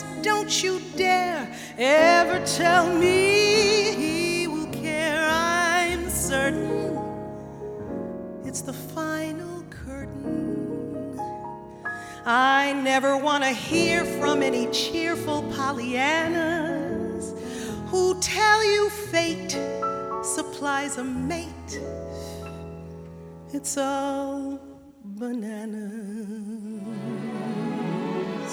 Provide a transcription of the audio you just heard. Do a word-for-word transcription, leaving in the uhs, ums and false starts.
just don't you dare ever tell me he will care. I'm certain it's the final curtain. I never want to hear from any cheerful Pollyannas who tell you fate supplies a mate. It's all bananas.